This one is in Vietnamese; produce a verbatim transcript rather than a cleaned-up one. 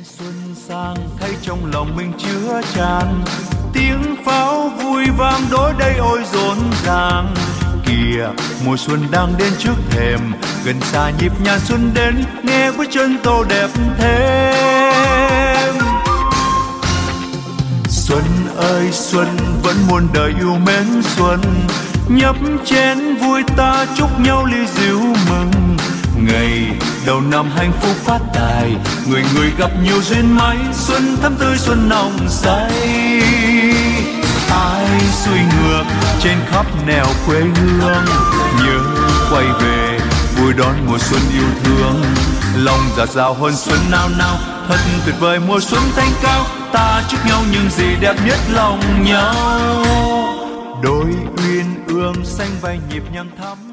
xuân sang thấy trong lòng mình chứa tràn, tiếng pháo vui vang đối đây ôi rộn ràng. Kìa mùa xuân đang đến trước thềm, gần xa nhịp nhàng xuân đến, nghe bước chân tô đẹp thêm. Xuân ơi xuân vẫn muôn đời yêu mến xuân, nhấp chén vui ta chúc nhau ly rượu mừng. Ngày đầu năm hạnh phúc phát tài, người người gặp nhiều duyên may, xuân thắm tươi xuân nồng say. Ai xuôi ngược trên khắp nẻo quê hương, nhớ quay về vui đón mùa xuân yêu thương. Lòng dạt dào hồn xuân nao nao, thật tuyệt vời mùa xuân thanh cao. Ta chúc nhau những gì đẹp nhất lòng nhau, đôi uyên ương xanh vai nhịp nhàng thắm.